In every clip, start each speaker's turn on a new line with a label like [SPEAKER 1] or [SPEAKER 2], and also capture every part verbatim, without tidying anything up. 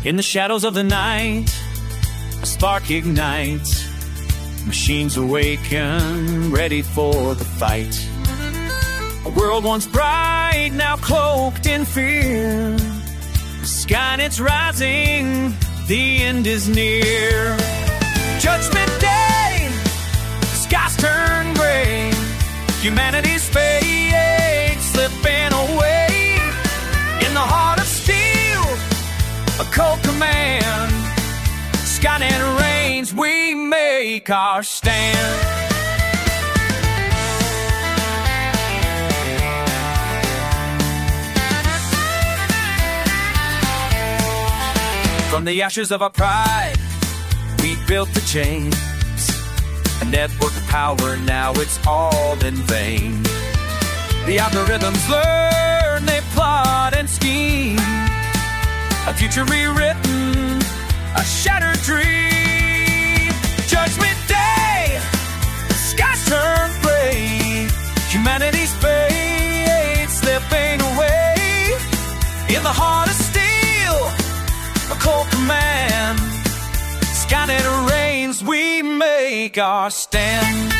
[SPEAKER 1] In the shadows of the night, a spark ignites. Machines awaken, ready for the fight. A world once bright, now cloaked in fear. Skynet's rising, the end is near. Judgment Day, skies turn gray. Humanity's fate slipping away. In the heart of steel, a cold command. Skynet reigns, we make our stand. From the ashes of our pride, we built the chains. A network of power, now it's all in vain. The algorithms learn, they plot and scheme. A future rewritten, a shattered dream. Judgment Day, the skies turn gray. Humanity's fate slipping away. In the heart of steel, a cold command. Skynet reigns, we make our stand.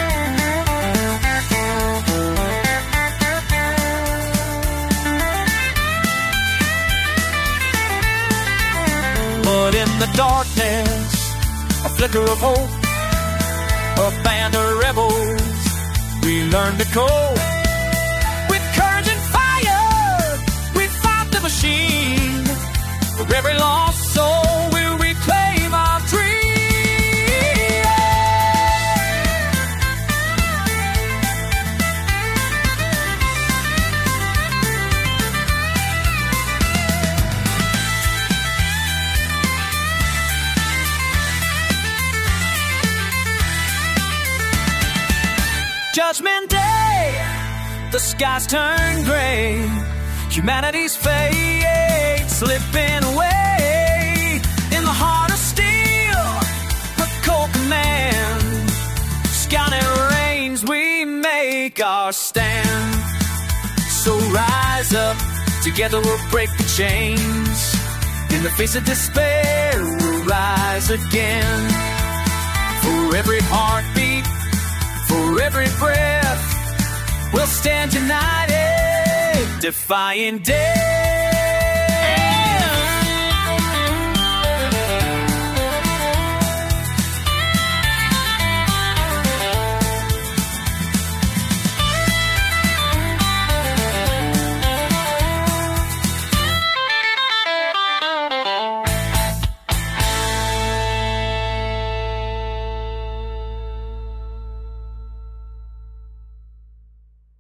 [SPEAKER 1] But in the darkness, a flicker of hope, a band of rebels, we learn to cope. With courage and fire, we fight the machine. For every lost soul, we'll reclaim our dream. Judgment Day, the skies turn gray. Humanity's fate slipping away. In the heart of steel, a cold command. Skynet reigns, we make our stand. So rise up, together we'll break the chains. In the face of despair, we'll rise again. For every heartbeat, for every breath, we'll stand united, defying death.